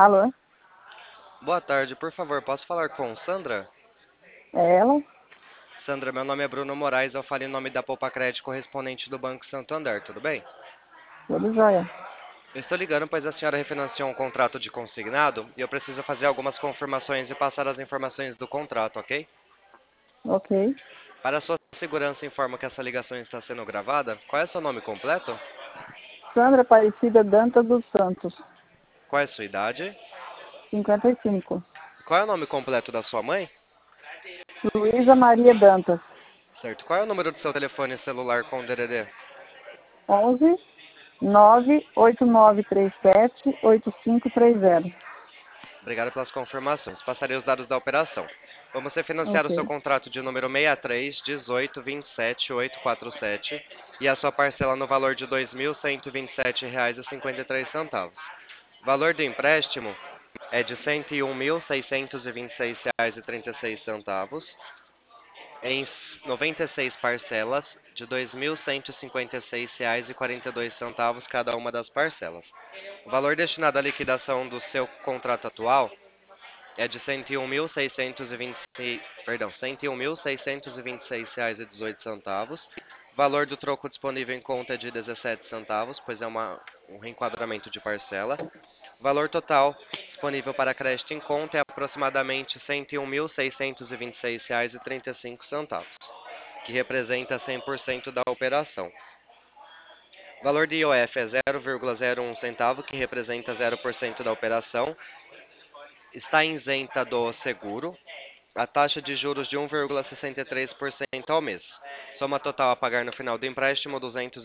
Alô? Boa tarde, por favor, posso falar com Sandra? É ela? Sandra, meu nome é Bruno Moraes, eu falo em nome da Poupa Crédito correspondente do Banco Santander, tudo bem? Tudo jóia. Eu estou ligando pois a senhora refinanciou um contrato de consignado e eu preciso fazer algumas confirmações e passar as informações do contrato, ok? Ok. Para sua segurança, informo que essa ligação está sendo gravada. Qual é seu nome completo? Sandra Aparecida Dantas dos Santos, Qual é sua idade? 55. Qual é o nome completo da sua mãe? Luísa Maria Dantas, Certo. Qual é o número do seu telefone celular com DDD? 11 98937 8530. Obrigado pelas confirmações. Passarei os dados da operação. Vamos refinanciar o seu Ok. contrato de número 63 18 27 847 e a sua parcela no valor de R$ 2.127,53. O valor do empréstimo é de R$ 101.626,36 em 96 parcelas de R$ 2.156,42 cada uma das parcelas. O valor destinado à liquidação do seu contrato atual é de 101.626, perdão, R$ 101.626,18. Valor do troco disponível em conta é de 17 centavos, pois é um reenquadramento de parcela. Valor total disponível para crédito em conta é aproximadamente R$ 101.626,35, que representa 100% da operação. Valor de IOF é 0,01 centavo, que representa 0% da operação. Está isenta do seguro. A taxa de juros de 1,63% ao mês. Soma total a pagar no final do empréstimo, R$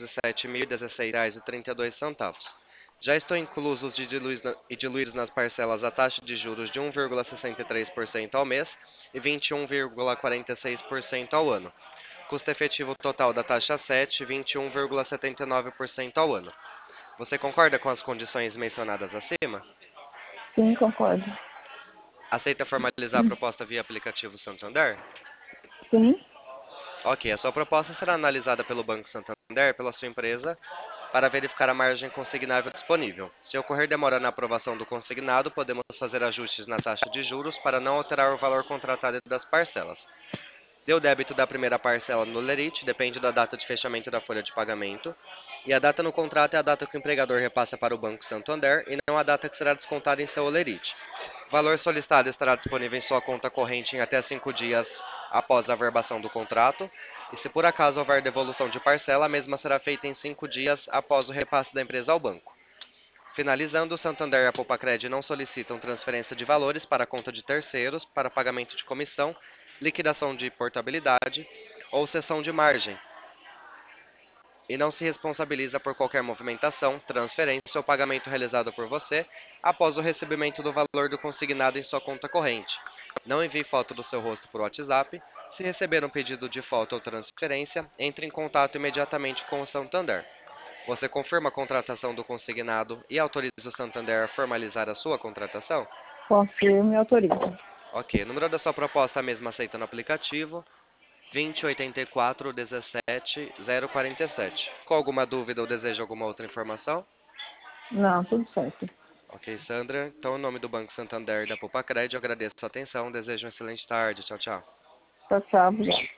207.016,32. Já estão inclusos de diluídos nas parcelas a taxa de juros de 1,63% ao mês e 21,46% ao ano. Custo efetivo total da taxa 7, 21,79% ao ano. Você concorda com as condições mencionadas acima? Sim, concordo. Aceita formalizar a proposta via aplicativo Santander? Sim, Ok, a sua proposta será analisada pelo Banco Santander, pela sua empresa, para verificar a margem consignável disponível. Se ocorrer demora na aprovação do consignado, podemos fazer ajustes na taxa de juros para não alterar o valor contratado das parcelas. Seu débito da primeira parcela no lerite depende da data de fechamento da folha de pagamento, e a data no contrato é a data que o empregador repassa para o Banco Santander e não a data que será descontada em seu olerite. O valor solicitado estará disponível em sua conta corrente em até 5 dias após a averbação do contrato, e se por acaso houver devolução de parcela, a mesma será feita em 5 dias após o repasse da empresa ao banco. Finalizando, o Santander e a Poupa-Cred não solicitam transferência de valores para a conta de terceiros para pagamento de comissão, liquidação de portabilidade ou cessão de margem, e não se responsabiliza por qualquer movimentação, transferência ou pagamento realizado por você após o recebimento do valor do consignado em sua conta corrente. Não envie foto do seu rosto por WhatsApp. Se receber um pedido de foto ou transferência, entre em contato imediatamente com o Santander. Você confirma a contratação do consignado e autoriza o Santander a formalizar a sua contratação? confirmo e autorizo. Ok, o número da sua proposta é a mesma aceita no aplicativo. 2084 17 047. Com alguma dúvida ou deseja alguma outra informação? Não, tudo certo. Ok, Sandra. Então, em nome do Banco Santander e da Poupa Cred, eu agradeço a sua atenção. Desejo uma excelente tarde. Tchau, tchau. Tchau, tchau. Obrigada.